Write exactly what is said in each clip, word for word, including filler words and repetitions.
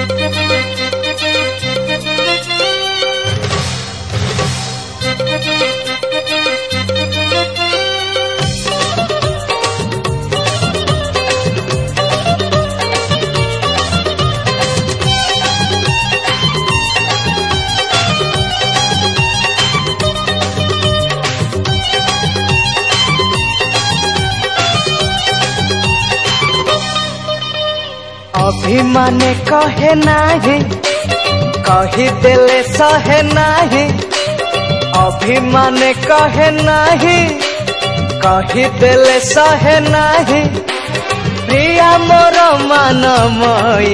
अभिमान कहे नाही कही देले सहे नाही अभिमान कहे नाही कही देले सहे नाही प्रिया मोर मानमयी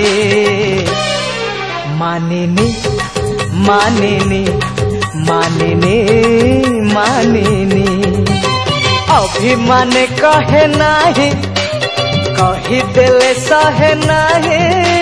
मानिनी मानिनी मानिनी मानिनी अभिमान कहे नाही कही देले सहे नाही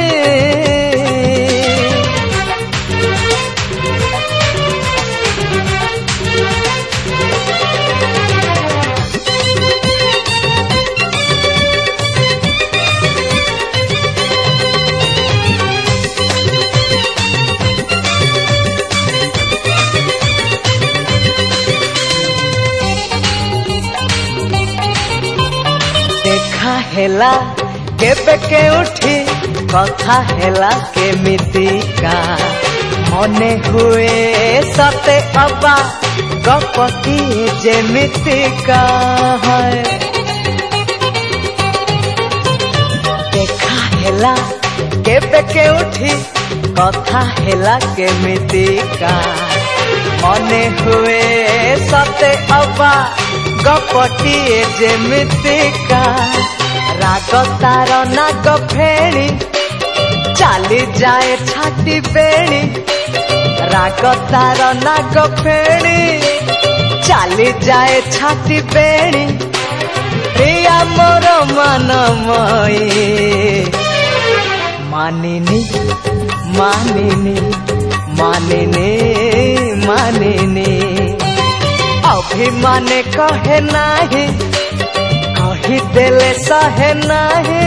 देखा हेला केबे के उठी कथा हेला केमितिका मने हुए सते अबा गपति जेमितिका है देखा हेला केबे के उठी कथा हेला केमितिका मने हुए सते अबा गपति जेमितिका राग तार नाग फेणी चाली जाए छाती बेणी राग तार नाग फेणी चाली जाए छाती बेणी प्रिया मोर मानमयी मानिनी मानिनी मानिनी मानिनी अभिमान कहे नाही कही देले सहे नाही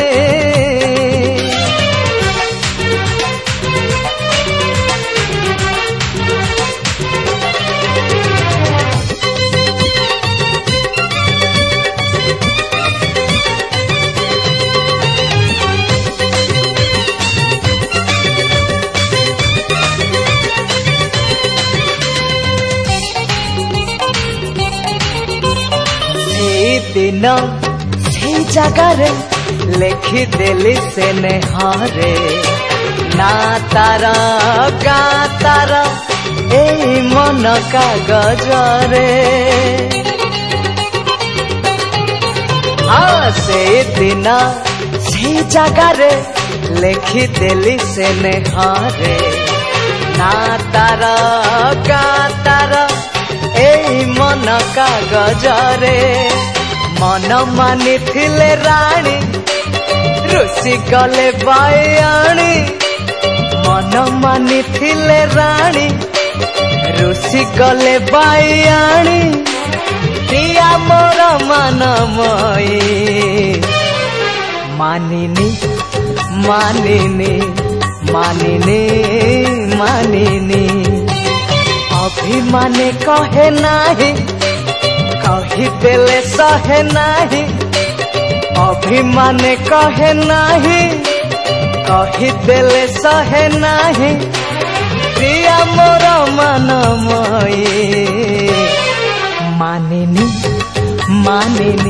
दिन से जगह लिखी दिली से नेहारे ना तारा गा तारा ए मन कागजरे हाँ से दिन से जगह लिखी दिली से नेहारे ना तारा गा तारा ए मन कागजरे मन मानी थिले राणी रुसी गले बायाणी मन मानी थिले राणी रुसी गले बायाणी प्रिया मोर मानमयी मानिनी मानिनी मानिनी मानिनी अभिमान कहे नाही कही देले सहे नाही अभिमान कहे नाही कही देले सहे नाही प्रिया मोर मानमयी मानिनी मानिनी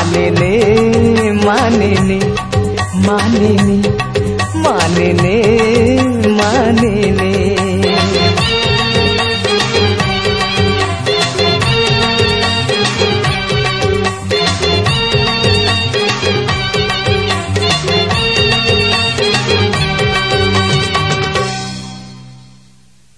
मानिनी मानिनी मानिनी मानिनी